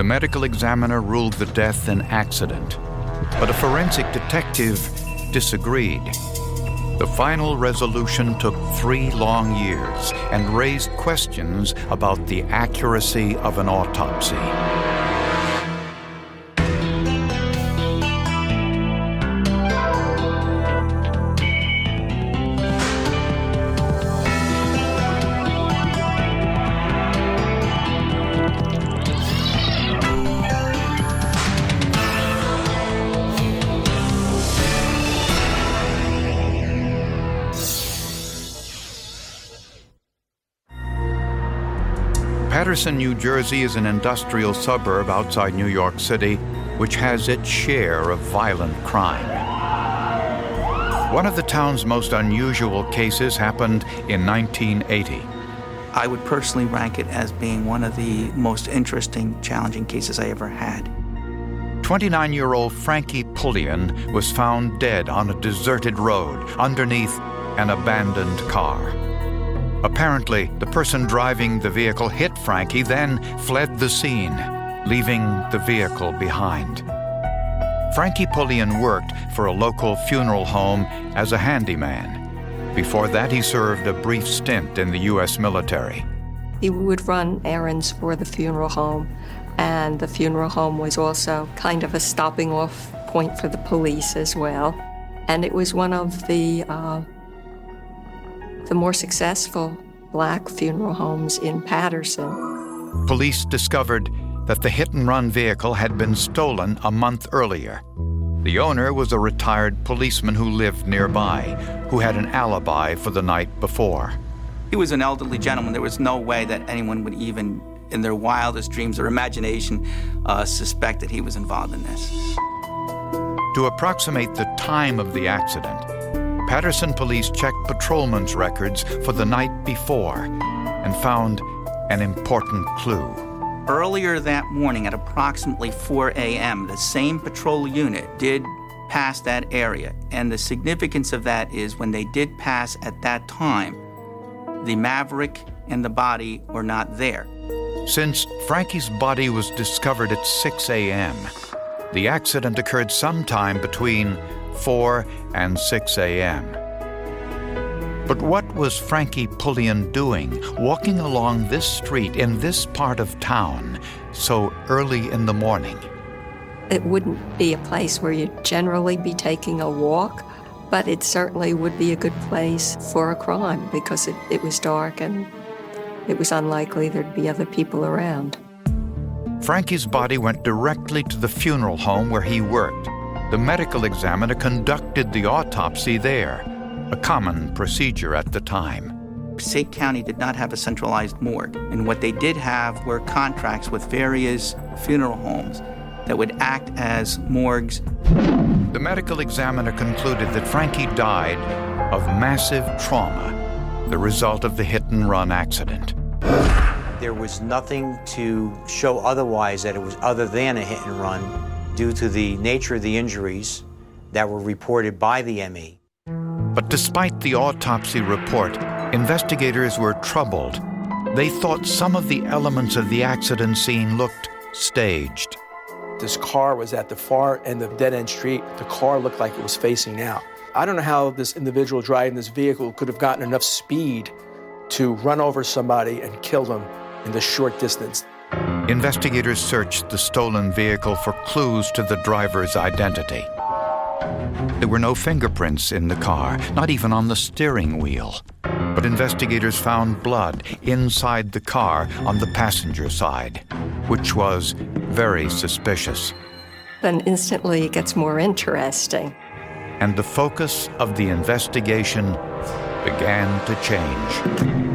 The medical examiner ruled the death an accident, but a forensic detective disagreed. The final resolution took 3 long years and raised questions about the accuracy of an autopsy. Paterson, New Jersey is an industrial suburb outside New York City, which has its share of violent crime. One of the town's most unusual cases happened in 1980. I would personally rank it as being one of the most interesting, challenging cases I ever had. 29-year-old Frankie Pullian was found dead on a deserted road underneath an abandoned car. Apparently, the person driving the vehicle hit Frankie, then fled the scene, leaving the vehicle behind. Frankie Pullian worked for a local funeral home as a handyman. Before that, he served a brief stint in the U.S. military. He would run errands for the funeral home, and the funeral home was also kind of a stopping-off point for the police as well. And it was one of the more successful Black funeral homes in Paterson. Police discovered that the hit-and-run vehicle had been stolen a month earlier. The owner was a retired policeman who lived nearby, who had an alibi for the night before. He was an elderly gentleman. There was no way that anyone would even, in their wildest dreams or imagination, suspect that he was involved in this. To approximate the time of the accident, Paterson police checked patrolman's records for the night before and found an important clue. Earlier that morning at approximately 4 a.m., the same patrol unit did pass that area. And the significance of that is when they did pass at that time, the Maverick and the body were not there. Since Frankie's body was discovered at 6 a.m., the accident occurred sometime between 4 and 6 a.m. But what was Frankie Pullian doing, walking along this street in this part of town so early in the morning? It wouldn't be a place where you'd generally be taking a walk, but it certainly would be a good place for a crime because it was dark and it was unlikely there'd be other people around. Frankie's body went directly to the funeral home where he worked. The medical examiner conducted the autopsy there, a common procedure at the time. Passaic County did not have a centralized morgue, and what they did have were contracts with various funeral homes that would act as morgues. The medical examiner concluded that Frankie died of massive trauma, the result of the hit-and-run accident. There was nothing to show otherwise that it was other than a hit-and-run due to the nature of the injuries that were reported by the ME. But despite the autopsy report, investigators were troubled. They thought some of the elements of the accident scene looked staged. This car was at the far end of dead-end street. The car looked like it was facing out. I don't know how this individual driving this vehicle could have gotten enough speed to run over somebody and kill them in this short distance. Investigators searched the stolen vehicle for clues to the driver's identity. There were no fingerprints in the car, not even on the steering wheel. But investigators found blood inside the car on the passenger side, which was very suspicious. Then instantly it gets more interesting. And the focus of the investigation began to change.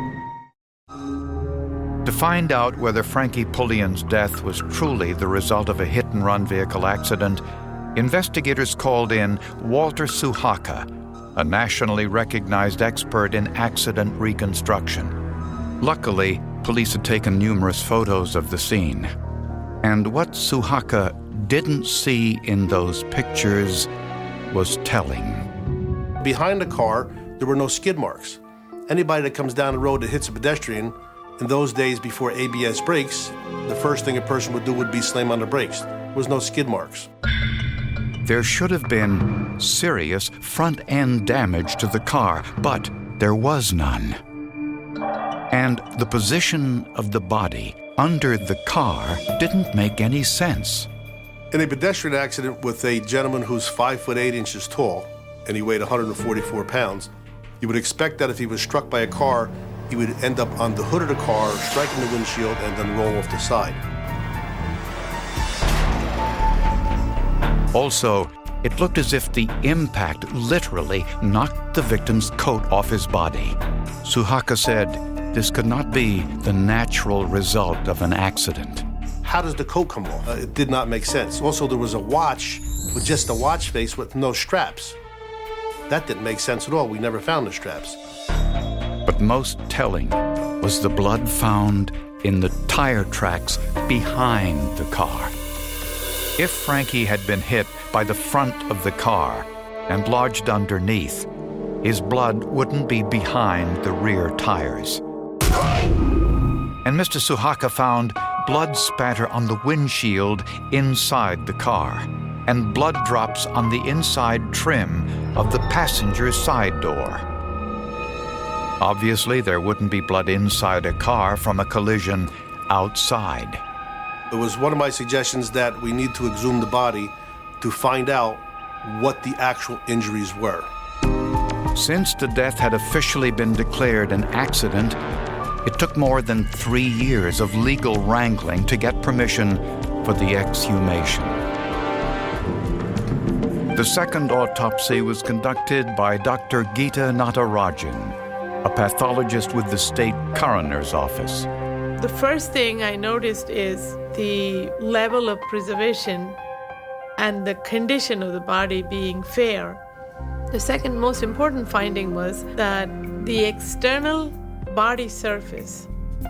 To find out whether Frankie Pullian's death was truly the result of a hit-and-run vehicle accident, investigators called in Walter Suhaka, a nationally recognized expert in accident reconstruction. Luckily, police had taken numerous photos of the scene. And what Suhaka didn't see in those pictures was telling. Behind the car, there were no skid marks. Anybody that comes down the road that hits a pedestrian In those days before ABS brakes, the first thing a person would do would be slam on the brakes. There was no skid marks. There should have been serious front-end damage to the car, but there was none. And the position of the body under the car didn't make any sense. In a pedestrian accident with a gentleman who's 5 foot 8 inches tall and he weighed 144 pounds, you would expect that if he was struck by a car, he would end up on the hood of the car, striking the windshield, and then roll off the side. Also, it looked as if the impact literally knocked the victim's coat off his body. Suhaka said this could not be the natural result of an accident. How does the coat come off? It did not make sense. Also, there was a watch with just a watch face with no straps. That didn't make sense at all. We never found the straps. But most telling was the blood found in the tire tracks behind the car. If Frankie had been hit by the front of the car and lodged underneath, his blood wouldn't be behind the rear tires. And Mr. Suhaka found blood spatter on the windshield inside the car and blood drops on the inside trim of the passenger side door. Obviously, there wouldn't be blood inside a car from a collision outside. It was one of my suggestions that we need to exhume the body to find out what the actual injuries were. Since the death had officially been declared an accident, it took more than 3 years of legal wrangling to get permission for the exhumation. The second autopsy was conducted by Dr. Geeta Natarajan, a pathologist with the state coroner's office. The first thing I noticed is the level of preservation and the condition of the body being fair. The second most important finding was that the external body surface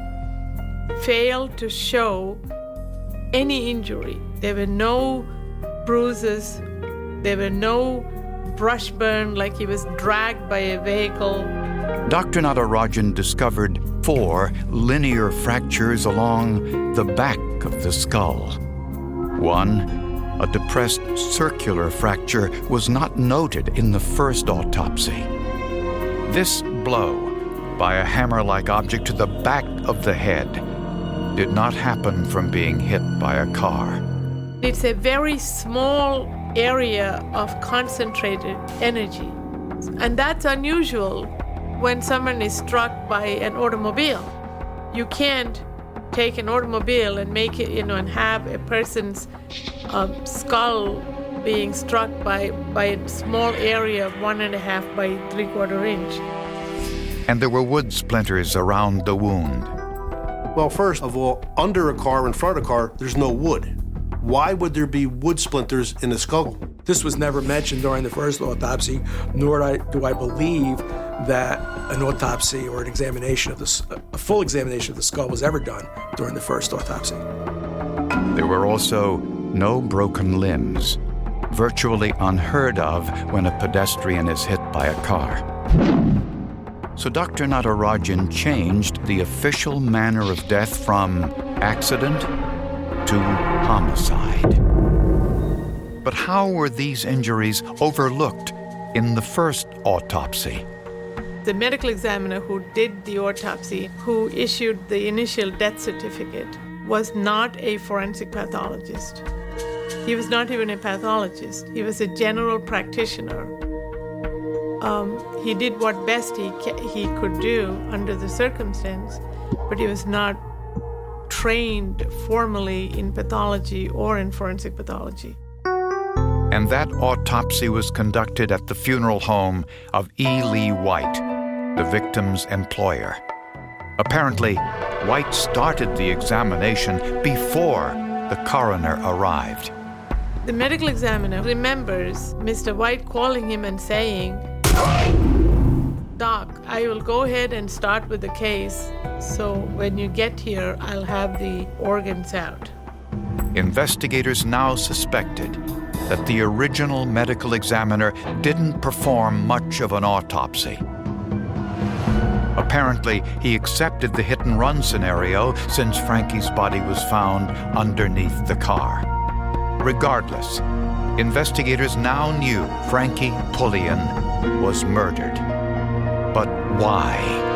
failed to show any injury. There were no bruises, there were no brush burn like he was dragged by a vehicle. Dr. Natarajan discovered 4 linear fractures along the back of the skull. One, a depressed circular fracture, was not noted in the first autopsy. This blow by a hammer-like object to the back of the head did not happen from being hit by a car. It's a very small area of concentrated energy, and that's unusual when someone is struck by an automobile. You can't take an automobile and make it, and have a person's skull being struck by a small area of 1.5 by 3/4 inch. And there were wood splinters around the wound. Well, first of all, under a car, in front of a car, there's no wood. Why would there be wood splinters in the skull? This was never mentioned during the first autopsy, nor do I believe that an autopsy or an examination of a full examination of the skull was ever done during the first autopsy. There were also no broken limbs, virtually unheard of when a pedestrian is hit by a car. So Dr. Natarajan changed the official manner of death from accident to homicide. But how were these injuries overlooked in the first autopsy? The medical examiner who did the autopsy, who issued the initial death certificate, was not a forensic pathologist. He was not even a pathologist. He was a general practitioner. He did what best he could do under the circumstance, but he was not trained formally in pathology or in forensic pathology. And that autopsy was conducted at the funeral home of E. Lee White, the victim's employer. Apparently, White started the examination before the coroner arrived. The medical examiner remembers Mr. White calling him and saying, "Doc, I will go ahead and start with the case, so when you get here, I'll have the organs out." Investigators now suspected that the original medical examiner didn't perform much of an autopsy. Apparently, he accepted the hit-and-run scenario since Frankie's body was found underneath the car. Regardless, investigators now knew Frankie Pullian was murdered. But why?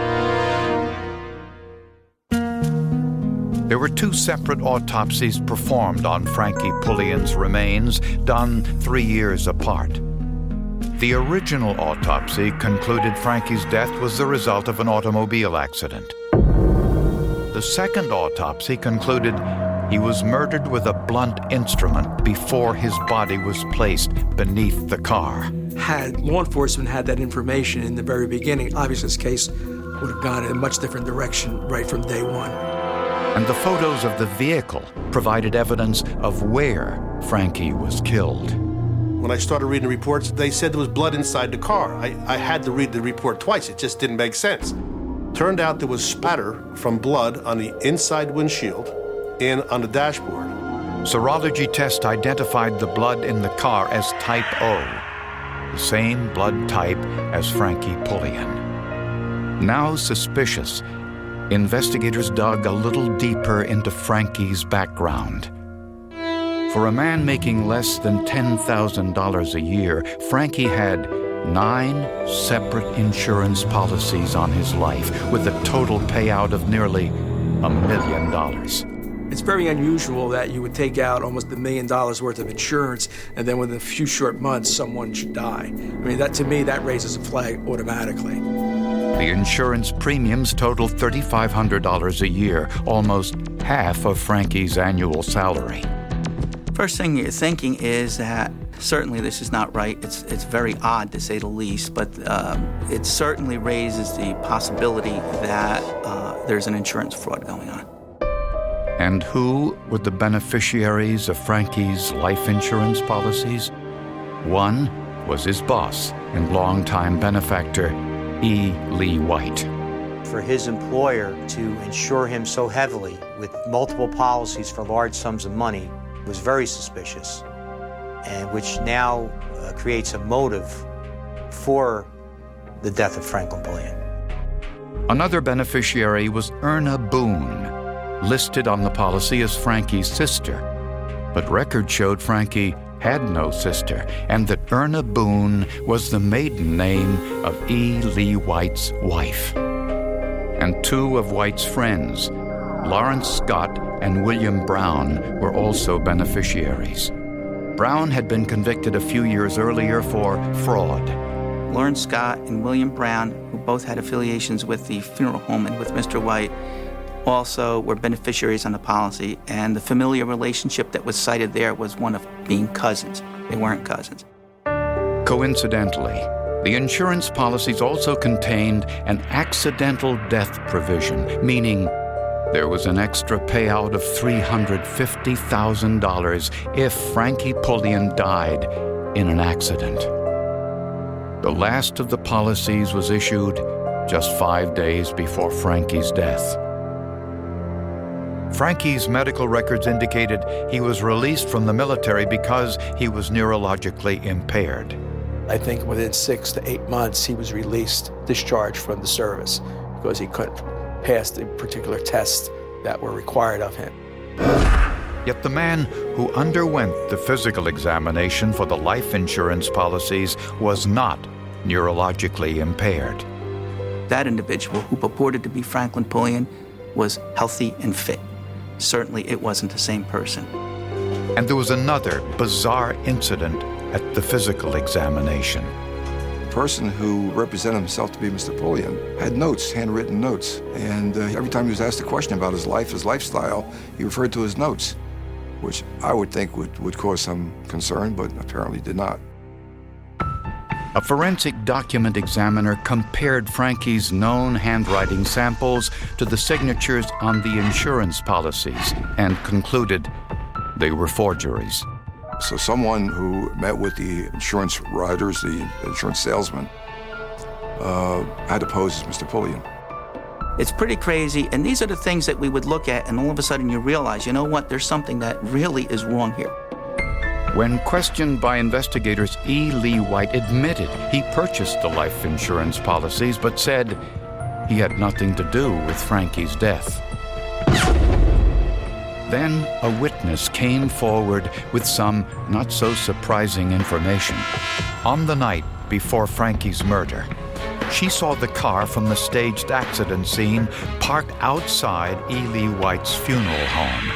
There were 2 separate autopsies performed on Frankie Pullian's remains, done 3 years apart. The original autopsy concluded Frankie's death was the result of an automobile accident. The second autopsy concluded he was murdered with a blunt instrument before his body was placed beneath the car. Had law enforcement had that information in the very beginning, obviously this case would have gone in a much different direction right from day one. And the photos of the vehicle provided evidence of where Frankie was killed. When I started reading the reports, they said there was blood inside the car. I had to read the report twice. It just didn't make sense. Turned out there was splatter from blood on the inside windshield and on the dashboard. Serology test identified the blood in the car as type O, the same blood type as Frankie Pullian. Now suspicious, investigators dug a little deeper into Frankie's background. For a man making less than $10,000 a year, Frankie had 9 separate insurance policies on his life, with a total payout of nearly $1 million. It's very unusual that you would take out almost $1 million worth of insurance, and then within a few short months, someone should die. I mean, that to me, that raises a flag automatically. The insurance premiums totaled $3,500 a year, almost half of Frankie's annual salary. First thing you're thinking is that certainly this is not right. It's very odd, to say the least, but it certainly raises the possibility that there's an insurance fraud going on. And who were the beneficiaries of Frankie's life insurance policies? One was his boss and longtime benefactor, E. Lee White. For his employer to insure him so heavily with multiple policies for large sums of money was very suspicious, and which now creates a motive for the death of Franklin Pullian. Another beneficiary was Erna Boone, listed on the policy as Frankie's sister. But records showed Frankie had no sister, and that Erna Boone was the maiden name of E. Lee White's wife. And 2 of White's friends, Lawrence Scott and William Brown, were also beneficiaries. Brown had been convicted a few years earlier for fraud. Lawrence Scott and William Brown, who both had affiliations with the funeral home and with Mr. White, also were beneficiaries on the policy, and the familiar relationship that was cited there was one of being cousins. They weren't cousins. Coincidentally, the insurance policies also contained an accidental death provision, meaning there was an extra payout of $350,000 if Frankie Pullian died in an accident. The last of the policies was issued just 5 days before Frankie's death. Frankie's medical records indicated he was released from the military because he was neurologically impaired. I think within 6 to 8 months, he was released, discharged from the service, because he couldn't pass the particular tests that were required of him. Yet the man who underwent the physical examination for the life insurance policies was not neurologically impaired. That individual, who purported to be Franklin Pullian, was healthy and fit. Certainly it wasn't the same person. And there was another bizarre incident at the physical examination. The person who represented himself to be Mr. Pullian had notes, handwritten notes, and every time he was asked a question about his life, his lifestyle, he referred to his notes, which I would think would cause some concern, but apparently did not. A forensic document examiner compared Frankie's known handwriting samples to the signatures on the insurance policies and concluded they were forgeries. So someone who met with the insurance writers, the insurance salesman, had to pose as Mr. Pullian. It's pretty crazy, and these are the things that we would look at, and all of a sudden you realize, you know what, there's something that really is wrong here. When questioned by investigators, E. Lee White admitted he purchased the life insurance policies, but said he had nothing to do with Frankie's death. Then a witness came forward with some not-so-surprising information. On the night before Frankie's murder, she saw the car from the staged accident scene parked outside Ely White's funeral home.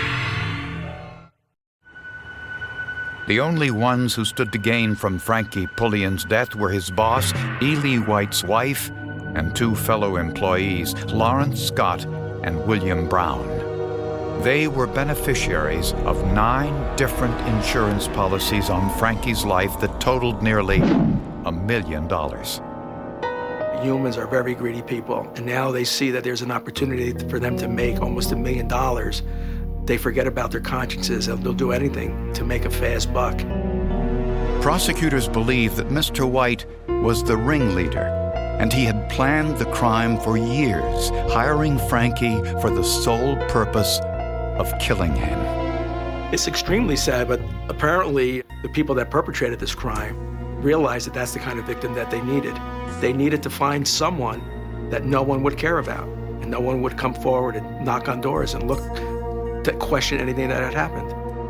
The only ones who stood to gain from Frankie Pullion's death were his boss, Ely White's wife, and two fellow employees, Lawrence Scott and William Brown. They were beneficiaries of 9 different insurance policies on Frankie's life that totaled nearly $1 million. Humans are very greedy people, and now they see that there's an opportunity for them to make almost $1 million. They forget about their consciences, and they'll do anything to make a fast buck. Prosecutors believe that Mr. White was the ringleader, and he had planned the crime for years, hiring Frankie for the sole purpose of killing him. It's extremely sad, but apparently the people that perpetrated this crime realized that that's the kind of victim that they needed. They needed to find someone that no one would care about, and no one would come forward and knock on doors and look to question anything that had happened.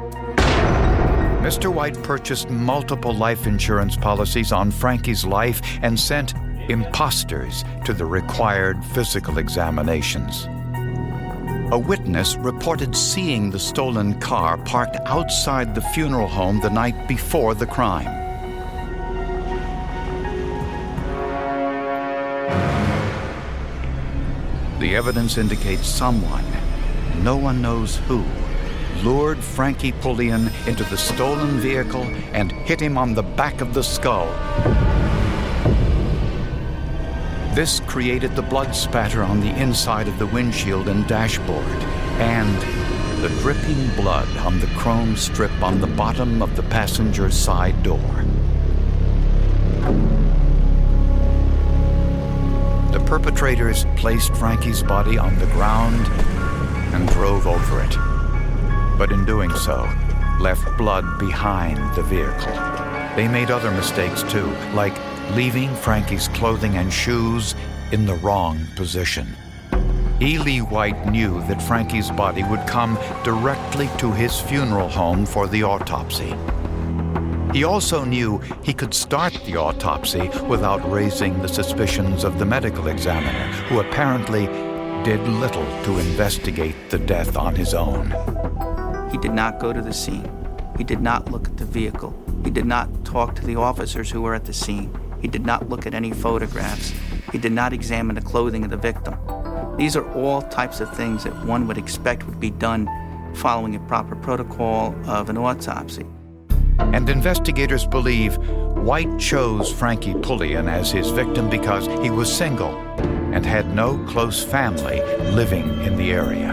Mr. White purchased multiple life insurance policies on Frankie's life and sent imposters to the required physical examinations. A witness reported seeing the stolen car parked outside the funeral home the night before the crime. The evidence indicates someone, no one knows who, lured Frankie Pullion into the stolen vehicle and hit him on the back of the skull. This created the blood spatter on the inside of the windshield and dashboard, and the dripping blood on the chrome strip on the bottom of the passenger's side door. The perpetrators placed Frankie's body on the ground and drove over it, but in doing so, left blood behind the vehicle. They made other mistakes too, like leaving Frankie's clothing and shoes in the wrong position. Ely White knew that Frankie's body would come directly to his funeral home for the autopsy. He also knew he could start the autopsy without raising the suspicions of the medical examiner, who apparently did little to investigate the death on his own. He did not go to the scene. He did not look at the vehicle. He did not talk to the officers who were at the scene. He did not look at any photographs. He did not examine the clothing of the victim. These are all types of things that one would expect would be done following a proper protocol of an autopsy. And investigators believe White chose Frankie Pullion as his victim because he was single and had no close family living in the area.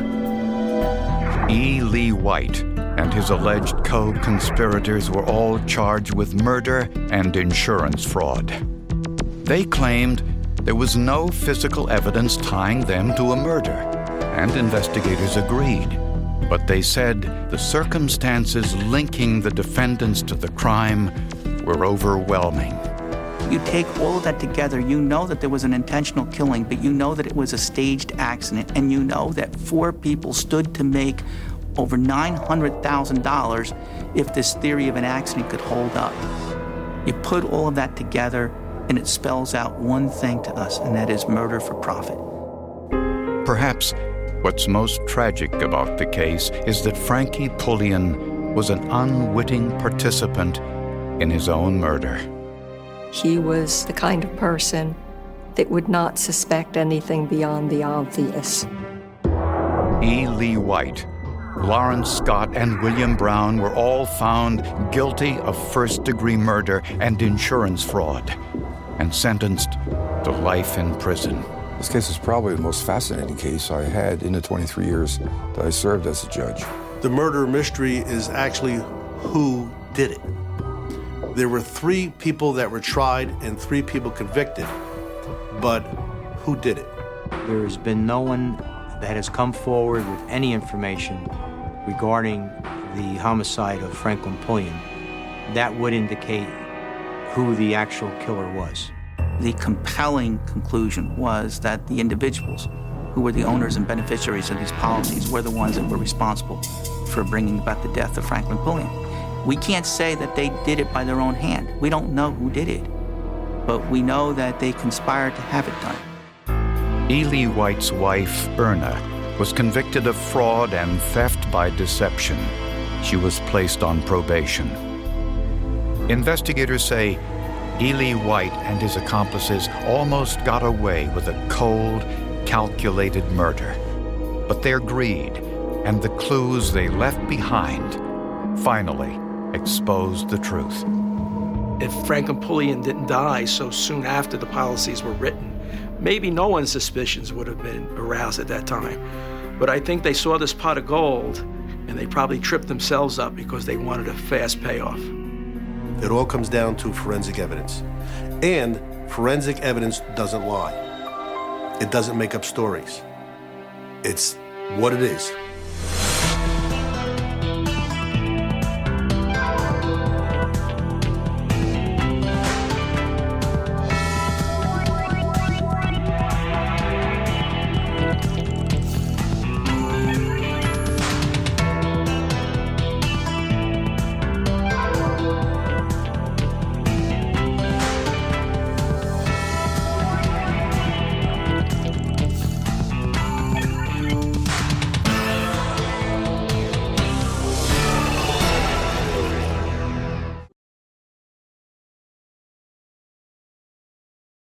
Ely White and his alleged co-conspirators were all charged with murder and insurance fraud. They claimed there was no physical evidence tying them to a murder, and investigators agreed. But they said the circumstances linking the defendants to the crime were overwhelming. You take all of that together, you know that there was an intentional killing, but you know that it was a staged accident, and you know that 4 people stood to make over $900,000 if this theory of an accident could hold up. You put all of that together, and it spells out one thing to us, and that is murder for profit. Perhaps what's most tragic about the case is that Frankie Pullion was an unwitting participant in his own murder. He was the kind of person that would not suspect anything beyond the obvious. Ely White, Lawrence Scott, and William Brown were all found guilty of first-degree murder and insurance fraud and sentenced to life in prison. This case is probably the most fascinating case I had in the 23 years that I served as a judge. The murder mystery is actually who did it. There were 3 people that were tried and 3 people convicted, but who did it? There has been no one that has come forward with any information regarding the homicide of Franklin Pullion that would indicate who the actual killer was. The compelling conclusion was that the individuals who were the owners and beneficiaries of these policies were the ones that were responsible for bringing about the death of Franklin Pulliam. We can't say that they did it by their own hand. We don't know who did it, but we know that they conspired to have it done. Ely White's wife, Erna, was convicted of fraud and theft by deception. She was placed on probation. Investigators say Ely White and his accomplices almost got away with a cold, calculated murder. But their greed and the clues they left behind finally exposed the truth. If Franklin Pulliam didn't die so soon after the policies were written, maybe no one's suspicions would have been aroused at that time. But I think they saw this pot of gold, and they probably tripped themselves up because they wanted a fast payoff. It all comes down to forensic evidence. And forensic evidence doesn't lie. It doesn't make up stories. It's what it is.